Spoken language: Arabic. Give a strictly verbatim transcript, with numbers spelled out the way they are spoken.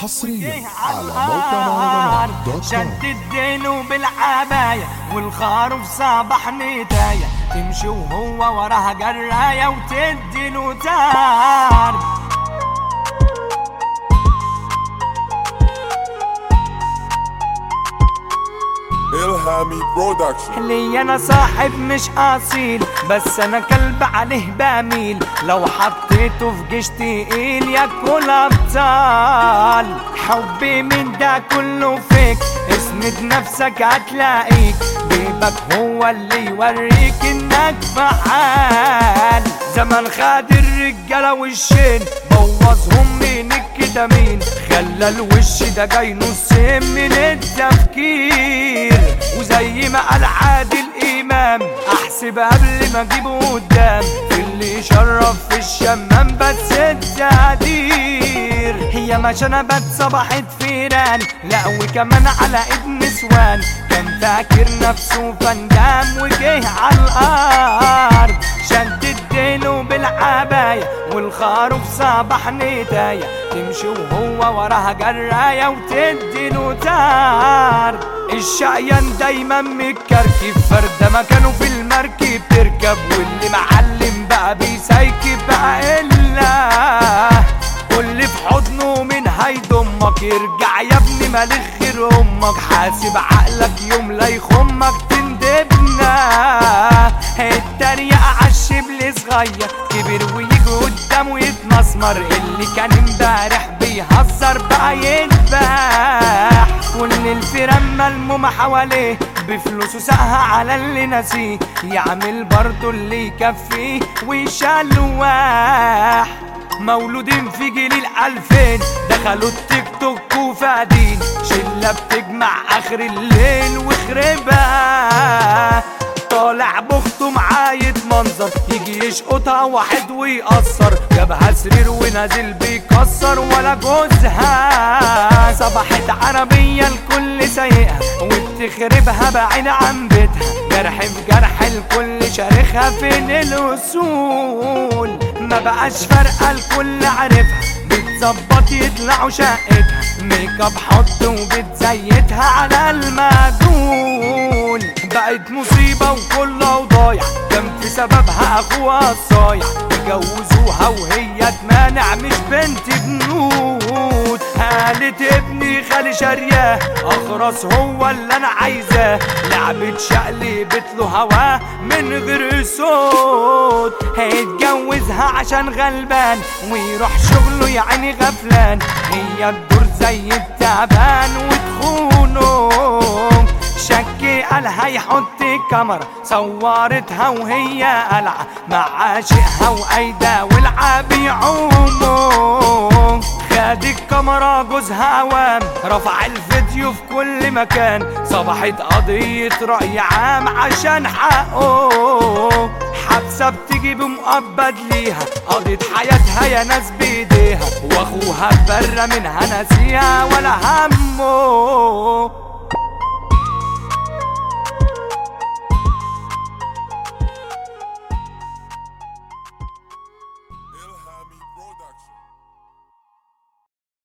حصريا على موقع مهرجانات دوت كوم. شد الدينو بالعباية والخروف صباح نداية، تمشي وهو وراها جراية وتديله تار. إلهامي برودكشن. لي انا صاحب مش اصيل، بس انا كلب عليه بميل، لو حطيته في جيش تقيل ياكل ابطال. حبي من ده كله فيك، اسند نفسك هتلاقيك، بيبك هو اللي يوريك انك فعال. زمن خد الرجاله وشين، بوظهم من الكتامين، خلى الوش ده جاي نصين من التفكير. وزي ما قال عادل امام، احسب قبل ما اجيبه قدام، في اللي يشرف في الشمام بس التقدير. هي ما شنبت صبحت فيران، لا وكمان على ايد نسوان، كان فاكر نفسه فندام وجه على الارض. شد الدينو بالعباية والخروف صباح نداية، تمشي وهو وراها جراية وتديله تار. الشقيان دايما متكركب، فردة مكانه في المركب تركب، واللي معلم بقى بيسيكب بقى إلا واللي في حضنه من هيضمك. يرجع يا ابني مالك غير امك، حاسب عقلك يوم لا يخمك تندبنا. التريقة عالشبل صغير كبر ويجي قدامه يتمسمر، اللي كان امبارح بيهزر بقى يذبح. كل الفيران ملمومة حواليه بفلوسه ساقها على اللي ناسيه، يعمل برضه اللي يكفيه ويشلوح. مولودين في جيل الألفين، دخلوا التيك توك وفادين، شلة بتجمع آخر الليل وخربها. طالع بخته معاية منظر، يجي يشقطها واحد ويقصر، جابها سرير ونازل بيكسر ولا جوزها. صبحت عربية الكل سايقها وبتخربها بعيد عن بيتها، جرح في جرح الكل شارخها فين الوصول. ما بقاش فارقة الكل عارفها، بتظبط يطلعوا شقتها، ميك اب حط وبتزيتها على المجهول. بقت مصيبة وكلها وضايع، كان في سببها اخوها الصايع، اتجوزوها وهي تمانع مش بنت بنود. قالت ابني خالي شارياه، اخرس هو اللي انا عايزاه، لعبة شقلبت له هواه من غير صوت. هيتجوزها عشان غلبان ويروح شغله يا عيني غفلان، هي الدور زي التعبان وتخونه. شكي قال هيحط كاميرا، صورتها وهي قلعة مع عاشقها وأيدا والعاب يعوموا. خد الكاميرا جوزها اوام، رفع الفيديو في كل مكان، صبحت قضية رأي عام عشان حقه. حبسة بتجي بمؤبد ليها، قضت حياتها يا ناس بايديها، واخوها برا منها ناسيها ولا همه.